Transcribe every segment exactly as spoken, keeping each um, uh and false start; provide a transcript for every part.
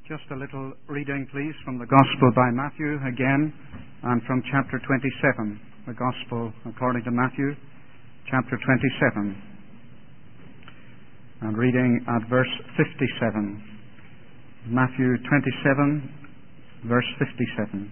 Just a little reading, please, from the Gospel by Matthew again, and from chapter twenty-seven. The Gospel according to Matthew, chapter twenty-seven. And reading at verse fifty-seven. Matthew twenty-seven, verse fifty-seven.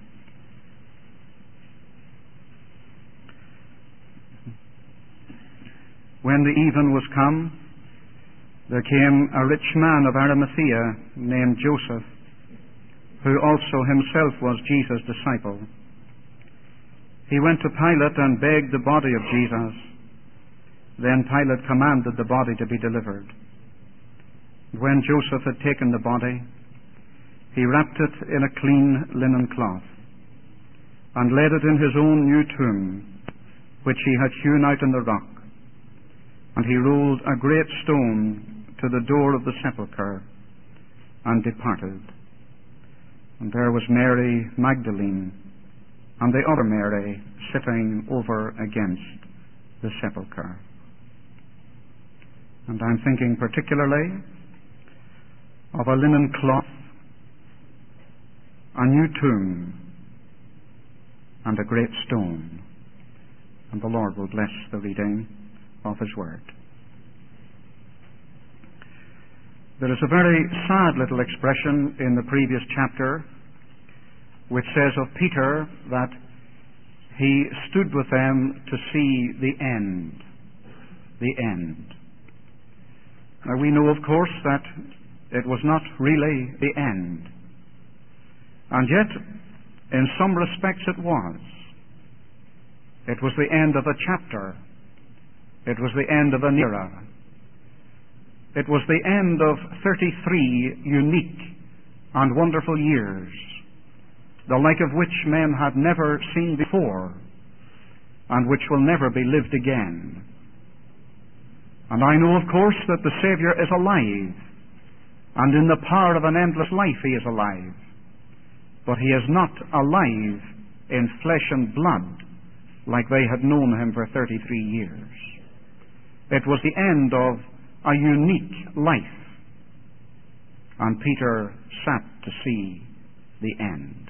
When the even was come, there came a rich man of Arimathea named Joseph, who also himself was Jesus' disciple. He went to Pilate and begged the body of Jesus. Then Pilate commanded the body to be delivered. When Joseph had taken the body, he wrapped it in a clean linen cloth and laid it in his own new tomb, which he had hewn out in the rock. And he rolled a great stone to the door of the sepulchre and departed. And there was Mary Magdalene and the other Mary sitting over against the sepulchre. And I'm thinking particularly of a linen cloth, a new tomb, and a great stone. And the Lord will bless the reading of His Word. There is a very sad little expression in the previous chapter which says of Peter that he stood with them to see the end. The end. Now we know, of course, that it was not really the end. And yet, in some respects it was. It was the end of a chapter. It was the end of an era. It was the end of thirty-three unique and wonderful years, the like of which men had never seen before, and which will never be lived again. And I know, of course, that the Saviour is alive, and in the power of an endless life He is alive. But He is not alive in flesh and blood, like they had known Him for thirty-three years. It was the end of a unique life. And Peter sat to see the end.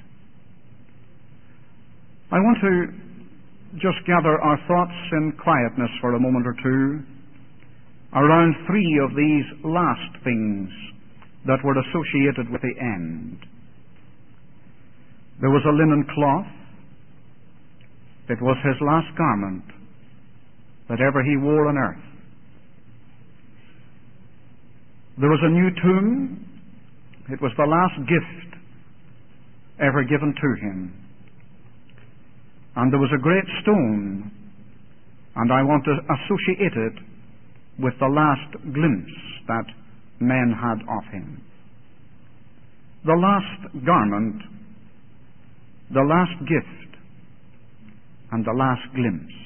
I want to just gather our thoughts in quietness for a moment or two around three of these last things that were associated with the end. There was a linen cloth. It was His last garment that ever He wore on earth. There was a new tomb. It was the last gift ever given to Him. And there was a great stone, and I want to associate it with the last glimpse that men had of Him. The last garment, the last gift, and the last glimpse.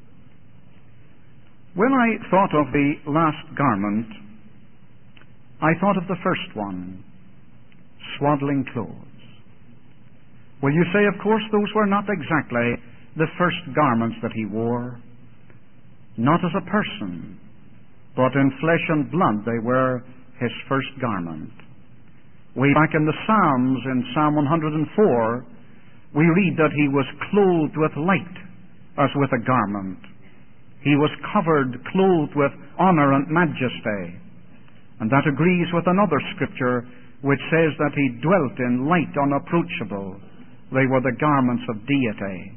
When I thought of the last garment, I thought of the first one, swaddling clothes. Well, you say, of course, those were not exactly the first garments that He wore. Not as a person, but in flesh and blood they were His first garment. Way back in the Psalms, in Psalm one hundred four, we read that He was clothed with light as with a garment. He was covered, clothed with honor and majesty. And that agrees with another scripture which says that He dwelt in light unapproachable. They were the garments of deity.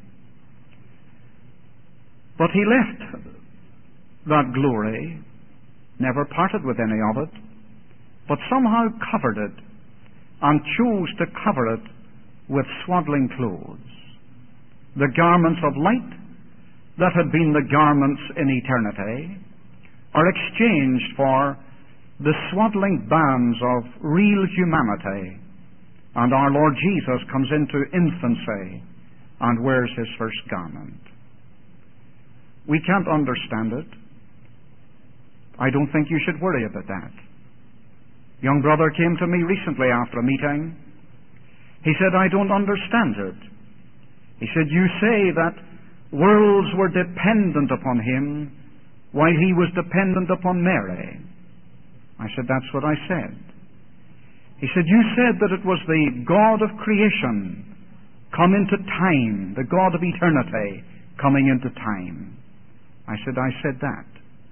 But He left that glory, never parted with any of it, but somehow covered it and chose to cover it with swaddling clothes. The garments of light that had been the garments in eternity are exchanged for the swaddling bands of real humanity, and our Lord Jesus comes into infancy and wears His first garment. We can't understand it. I don't think you should worry about that. Young brother came to me recently after a meeting. He said, I don't understand it. He said, you say that worlds were dependent upon Him while He was dependent upon Mary. I said, that's what I said. He said, you said that it was the God of creation come into time, the God of eternity coming into time. I said, I said that.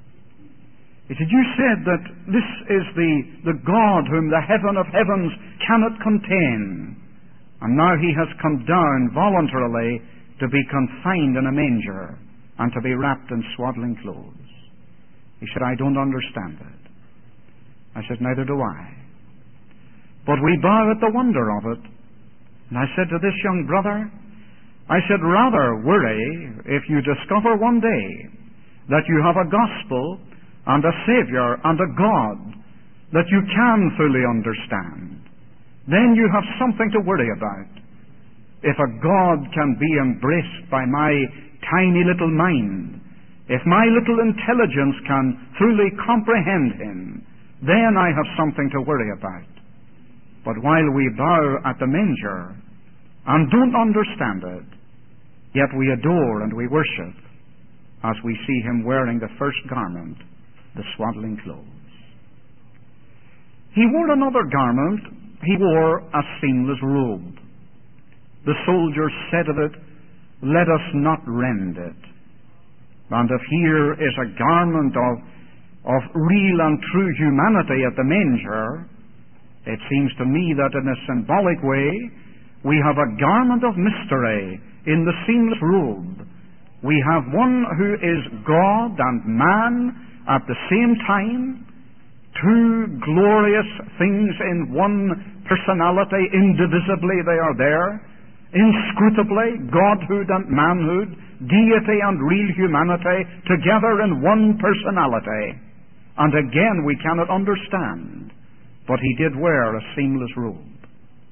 He said, you said that this is the, the God whom the heaven of heavens cannot contain. And now he has come down voluntarily to be confined in a manger and to be wrapped in swaddling clothes. He said, I don't understand it. I said, neither do I. But we bow at the wonder of it. And I said to this young brother, I said, rather worry if you discover one day that you have a gospel and a Savior and a God that you can fully understand. Then you have something to worry about. If a God can be embraced by my tiny little mind, if my little intelligence can fully comprehend Him, then I have something to worry about. But while we bow at the manger and don't understand it, yet we adore and we worship as we see Him wearing the first garment, the swaddling clothes. He wore another garment. He wore a seamless robe. The soldiers said of it, let us not rend it. And if here is a garment of, of real and true humanity at the manger, it seems to me that in a symbolic way, we have a garment of mystery in the seamless robe. We have one who is God and man at the same time, two glorious things in one personality, indivisibly they are there, inscrutably, godhood and manhood, deity and real humanity, together in one personality. And again, we cannot understand, but he did wear a seamless robe.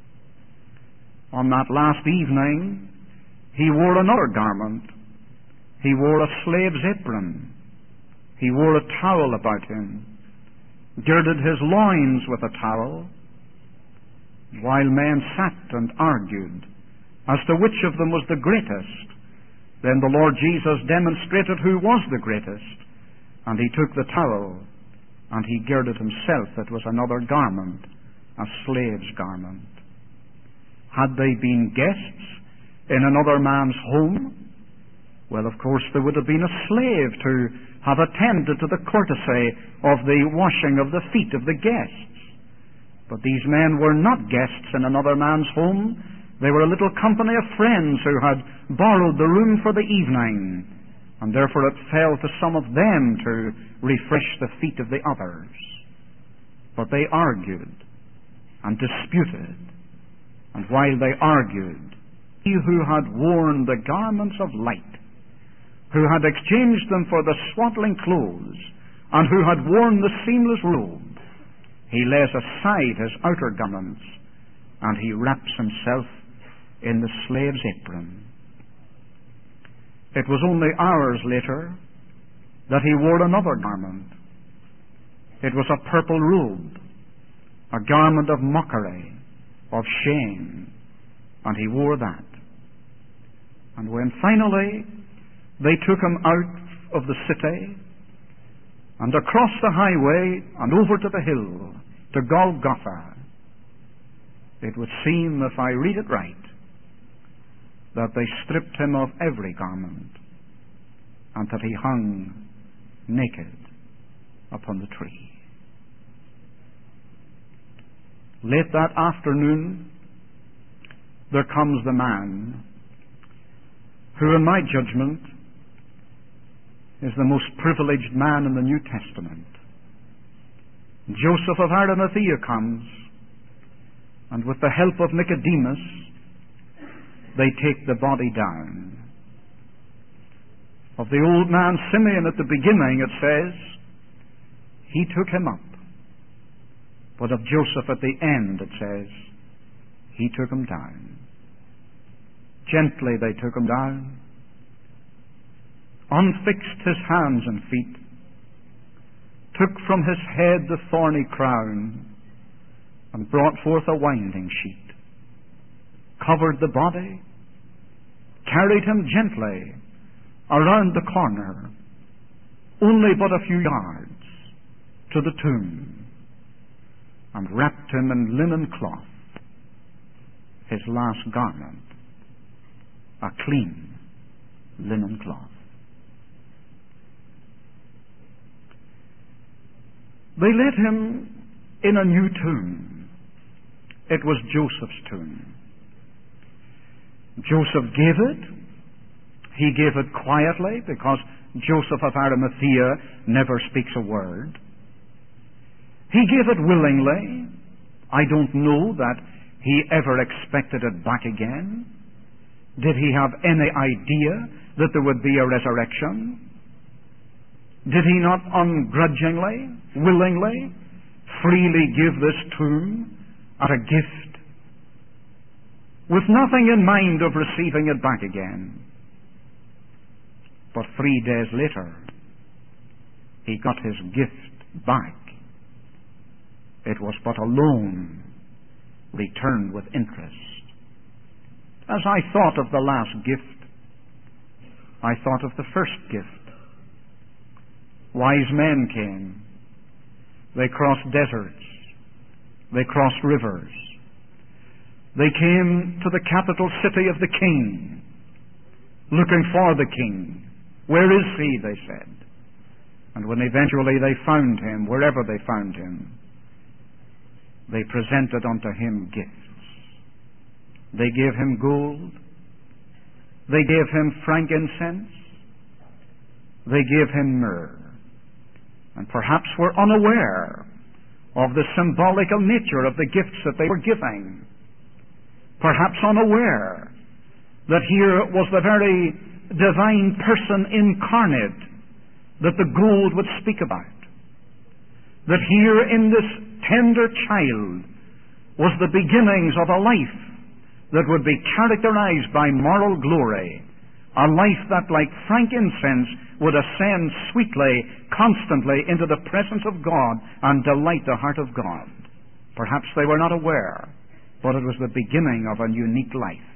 On that last evening, he wore another garment. He wore a slave's apron. He wore a towel about him, girded his loins with a towel, while men sat and argued as to which of them was the greatest. Then the Lord Jesus demonstrated who was the greatest, and he took the towel, and he girded himself. It was another garment, a slave's garment. Had they been guests in another man's home, well, of course, there would have been a slave to have attended to the courtesy of the washing of the feet of the guests. But these men were not guests in another man's home. They were a little company of friends who had borrowed the room for the evening, and therefore it fell to some of them to refresh the feet of the others. But they argued and disputed, and while they argued, he who had worn the garments of light, who had exchanged them for the swaddling clothes, and who had worn the seamless robe, he lays aside his outer garments, and he wraps himself in the slave's apron. It was only hours later that he wore another garment. It was a purple robe, a garment of mockery, of shame, and he wore that. And when finally they took him out of the city and across the highway and over to the hill, to Golgotha, it would seem, if I read it right, that they stripped him of every garment and that he hung naked upon the tree. Late that afternoon, there comes the man who, in my judgment, is the most privileged man in the New Testament. Joseph of Arimathea comes, and with the help of Nicodemus, they take the body down. Of the old man Simeon at the beginning, it says, he took him up. But of Joseph at the end, it says, he took him down. Gently they took him down, unfixed his hands and feet, took from his head the thorny crown, and brought forth a winding sheet, covered the body, carried him gently around the corner, only but a few yards, to the tomb. and wrapped him in linen cloth, his last garment, a clean linen cloth. They laid him in a new tomb. It was Joseph's tomb. Joseph gave it. He gave it quietly, because Joseph of Arimathea never speaks a word. He gave it willingly. I don't know that he ever expected it back again. Did he have any idea that there would be a resurrection? Did he not ungrudgingly, willingly, freely give this tomb as a gift, with nothing in mind of receiving it back again? But three days later, he got his gift back. It was but a loan returned with interest. As I thought of the last gift, I thought of the first gift. Wise men came. They crossed deserts. They crossed rivers. They came to the capital city of the king, looking for the king. Where is he, they said. And when eventually they found him, wherever they found him, they presented unto him gifts. They gave him gold. They gave him frankincense. They gave him myrrh. And perhaps were unaware of the symbolical nature of the gifts that they were giving. Perhaps unaware that here was the very divine person incarnate that the gold would speak about. That here in this tender child was the beginnings of a life that would be characterized by moral glory, a life that, like frankincense, would ascend sweetly, constantly into the presence of God and delight the heart of God. Perhaps they were not aware, but it was the beginning of a unique life.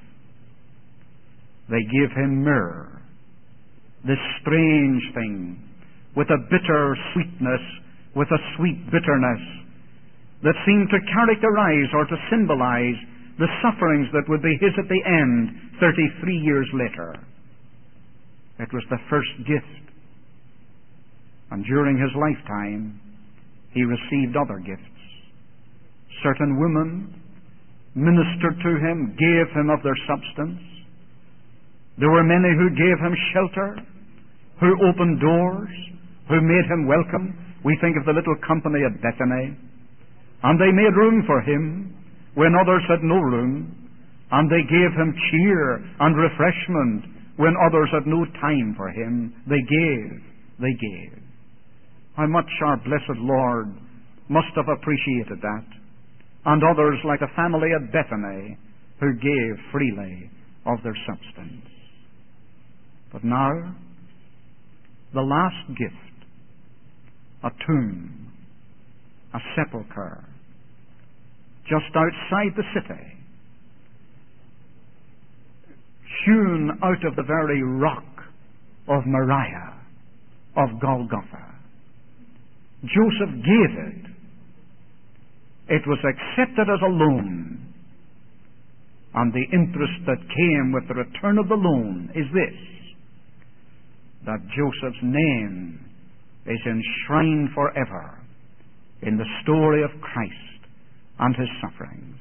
They gave him myrrh, this strange thing, with a bitter sweetness, with a sweet bitterness, that seemed to characterize or to symbolize the sufferings that would be his at the end, thirty-three years later. It was the first gift. And during his lifetime, he received other gifts. Certain women ministered to him, gave him of their substance. There were many who gave him shelter, who opened doors, who made him welcome. We think of the little company at Bethany. And they made room for him when others had no room. And they gave him cheer and refreshment when others had no time for him. They gave, they gave. How much our blessed Lord must have appreciated that. And others, like a family at Bethany, who gave freely of their substance. But now, the last gift, a tomb, a sepulchre, just outside the city, hewn out of the very rock of Moriah, of Golgotha. Joseph gave it. It was accepted as a loan. And the interest that came with the return of the loan is this, that Joseph's name is enshrined forever in the story of Christ and his sufferings.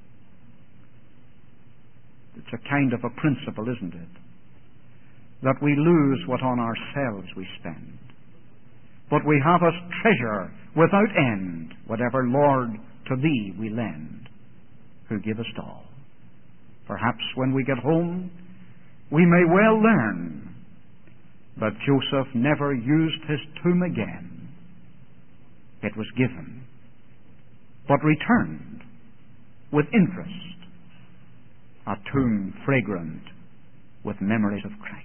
It's a kind of a principle, isn't it? That we lose what on ourselves we spend. But we have as treasure without end whatever, Lord, to thee we lend, who givest all. Perhaps when we get home, we may well learn that Joseph never used his tomb again. It was given, but returned with interest, a tomb fragrant with memories of Christ.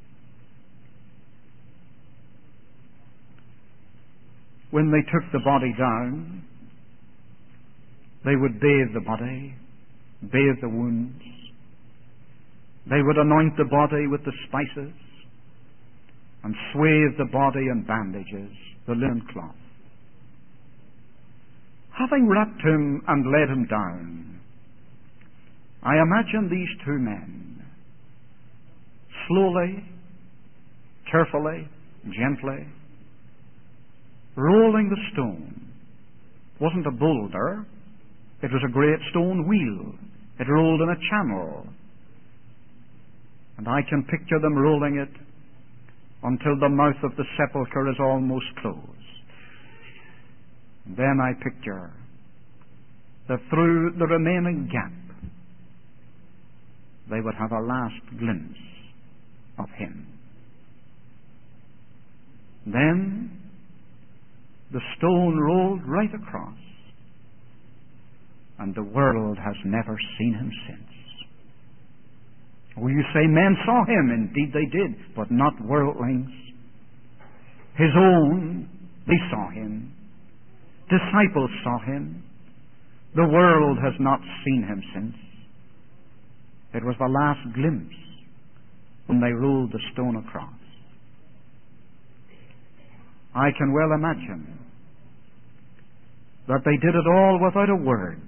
When they took the body down, they would bathe the body, bathe the wounds. They would anoint the body with the spices and swathe the body in bandages, the linen cloth. Having wrapped him and led him down, I imagine these two men, slowly, carefully, gently, rolling the stone. It wasn't a boulder, it was a great stone wheel. It rolled in a channel. And I can picture them rolling it until the mouth of the sepulchre is almost closed. And then I picture that through the remaining gap they would have a last glimpse of him. Then the stone rolled right across, and the world has never seen him since. Will you say men saw him? Indeed they did, but not worldlings. His own, they saw him. Disciples saw him. The world has not seen him since. It was the last glimpse when they rolled the stone across. I can well imagine that they did it all without a word.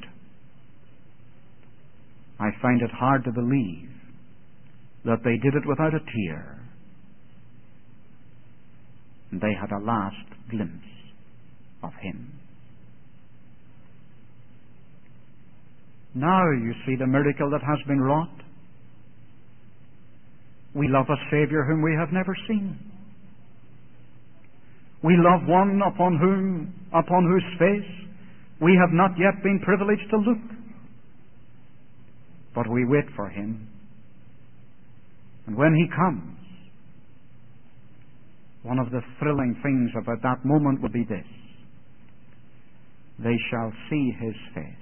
I find it hard to believe that they did it without a tear. And they had a last glimpse of him. Now you see the miracle that has been wrought. We love a Saviour whom we have never seen. We love one upon whom, upon whose face we have not yet been privileged to look. But we wait for him. And when he comes, one of the thrilling things about that moment will be this: they shall see his face.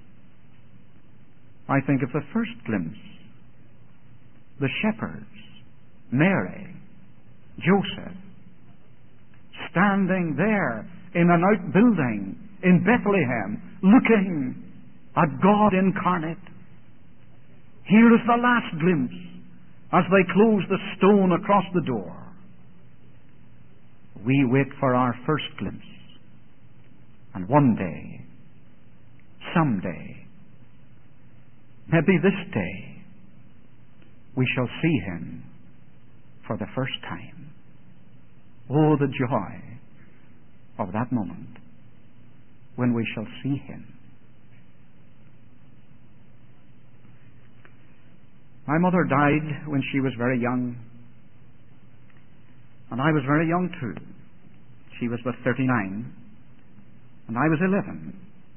I think of the first glimpse. The shepherds, Mary, Joseph, standing there in an outbuilding in Bethlehem, looking at God incarnate. Here is the last glimpse as they close the stone across the door. We wait for our first glimpse. And one day, someday, maybe this day, we shall see him for the first time. Oh, the joy of that moment when we shall see him. My mother died when she was very young, and I was very young too. She was but thirty-nine, and I was eleven.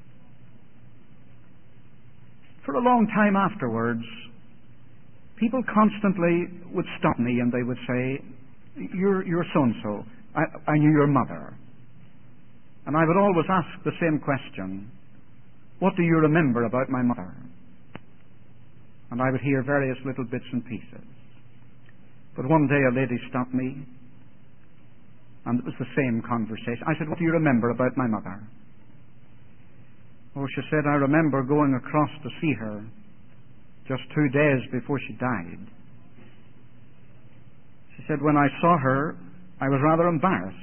For a long time afterwards, people constantly would stop me and they would say, You're, you're so-and-so. I, I knew your mother. And I would always ask the same question, what do you remember about my mother? And I would hear various little bits and pieces. But one day a lady stopped me, and it was the same conversation. I said, what do you remember about my mother? Oh, she said, I remember going across to see her just two days before she died. She said, when I saw her, I was rather embarrassed.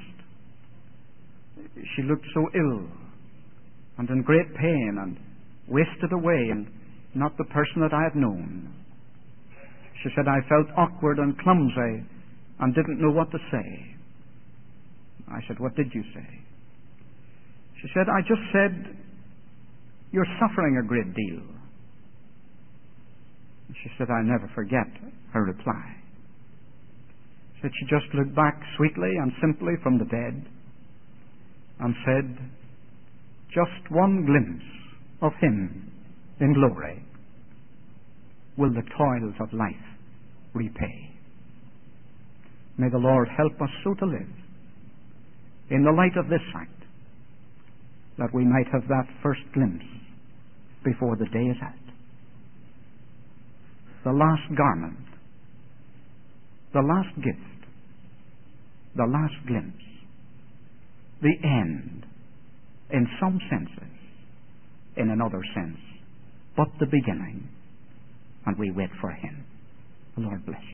She looked so ill and in great pain and wasted away and not the person that I had known. She said, I felt awkward and clumsy and didn't know what to say. I said, what did you say? She said, I just said, you're suffering a great deal. She said, I'll never forget her reply. She said she just looked back sweetly and simply from the bed and said, just one glimpse of him in glory will the toils of life repay. May the Lord help us so to live in the light of this fact, that we might have that first glimpse before the day is out. The last garment, the last gift, the last glimpse, the end, in some senses, in another sense, but the beginning, and we wait for him. The Lord bless you.